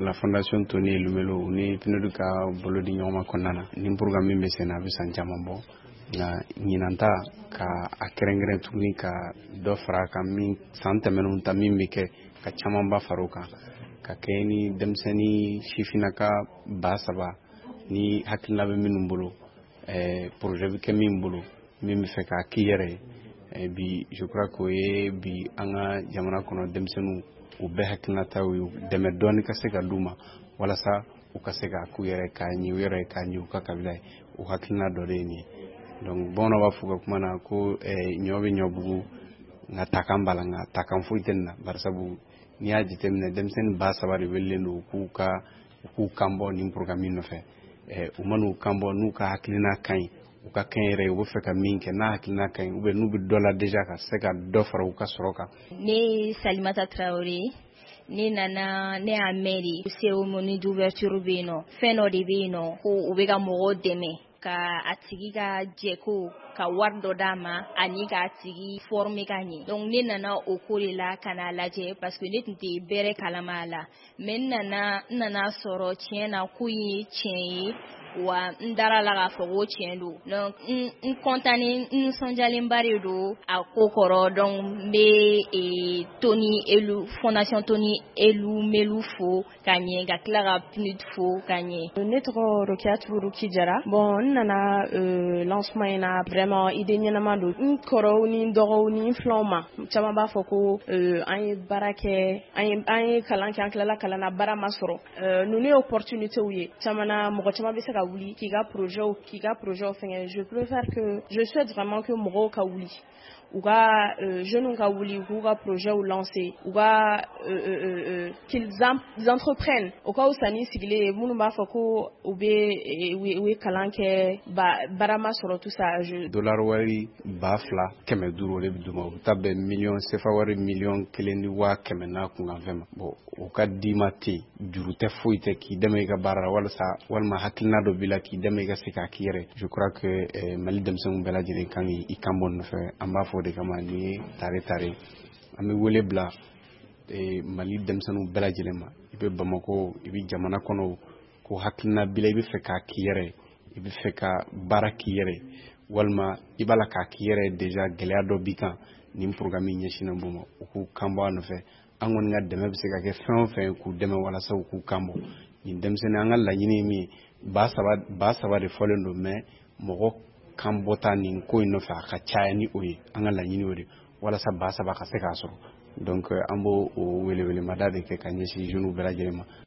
la Fondation Tony Elumelu ni PNUD ka bolo di ɲɔgɔn ma kɔnɔna na ni programme min bɛ sen na a bɛ san caman bɔ nka ɲinanta ka a kɛrɛnkɛrɛn tuguni ka dɔ fara a kan min san tɛmɛnenw ta min bɛ kɛ ka camanba fara o kan ka kɛ ni denmisɛnnin sifinnaka 3000 ni hakilina bɛ minnu bolo projet bɛ kɛ min bolo min bɛ fɛ k'a k'i yɛrɛ ye bi je crois que o ye bi an ka jamana kɔnɔ denmisɛnninw u bɛɛ hakilinataw ye dɛmɛ dɔɔni ka se ka d'u ma walasa u ka se k'a k'u yɛrɛ k'a ɲɛ u yɛrɛ k'a ɲɛ u ka kabila ye o hakilina dɔ de ye nin ye donc bamananw b'a fɔ ka kuma na ko ɲɔ bɛ ɲɔ bugu nka takan b'a la nka takan foyi tɛ nin na barisabu n'i y'a jateminɛ denmisɛnnin 3000 de welelen don u k'u kan bɔ nin programme in nɔfɛ u man'u kan bɔ n'u ka hakilina ka ɲi u ka kɛn yɛrɛ u bɛ fɛ ka min kɛ n'a hakilina ka ɲi ou bien n'u bɛ dɔ la déjà ka se ka dɔ fara u ka sɔrɔ kan. Ne Salimata Traoré ne nana ne y'a mɛn de cérémonie d'ouverture bɛ yen nɔ fɛn dɔ de bɛ yen nɔ ko u bɛ ka mɔgɔw dɛmɛ ka a tigi ka jɛko ka wari dɔ d'a ma ani k'a tigi former ka ɲɛ donc ne nana o ko de la ka n'a lajɛ parce que ne tun tɛ bɛrɛ kalama a la mais n nana sɔrɔ tiɲɛ na ko in ye tiɲɛ ye wa n dara la k'a fɔ ko tiɲɛ don donc n content n nisɔndiyalenba de don a ko kɔrɔ donc n bɛ Fondation Tony Elumelu fo ka ɲɛ ka tila ka PNUD fo ka ɲɛ. Ne tɔgɔ Rokiatou Ruki Jara. Bon n nana lancement in na vraiment idée ɲɛnama don n kɔrɔw ni n dɔgɔw ni n filanw ma caman b'a fɔ ko an ye baara kɛ an ye kalan kɛ an tilala kalan na baara ma sɔrɔ ninnu ye opportunités ye caman na mɔgɔ caman bɛ se ka wuli k'i ka projet fɛngɛ je souhaite vraiment que mɔgɔw ka wuli u ka jeunes ka wuli k'u ka projet lancer u ka qu'ils entreprennent o ka fisa ni sigilen minnu b'a fɔ ko u ye kalan kɛ baara ma sɔrɔ tout ça. dollar wari 2500 o de bɛ d'u ma o bɛ taa bɛn million CFA wari 1,400,000 kunkan fɛn ma bon o ka d'i ma ten juru tɛ foyi tɛ k'i dɛmɛ i ka baara la walima hakilina dɔ b'i la k'i dɛmɛ i ka se k'a k'i yɛrɛ je crois que Mali denmisɛnninw bɛɛ lajɛlen kan k'i kan bɔ nin nɔfɛ an b'a fɔ o de kama ni ye tare an bɛ wele bila Mali denmisɛnninw bɛɛ lajɛlen ma i bɛ Bamako i bɛ jamana kɔnɔ ko hakilina b'i la i bɛ fɛ k'a k'i yɛrɛ i bɛ fɛ ka baara k'i yɛrɛ walima i b'a la k'a k'i yɛrɛ déjà gɛlɛya dɔ b'i kan nin programme ɲɛsinnen b'o ma u k'u kan bɔ a nɔfɛ an kɔni ka dɛmɛ bɛ se ka kɛ fɛn o fɛn k'u dɛmɛ walasa u k'u kan bɔ nin denmisɛnnin an ka laɲini ye min ye 3000 de fɔlen don mais mɔgɔ kan bɔta nin ko in nɔfɛ a ka caya ni o ye an ka laɲini o de walasa 3000 ka se k'a sɔrɔ donc an b'o o welewelemada de kɛ ka ɲɛsin jeunes bɛɛ lajɛlen ma.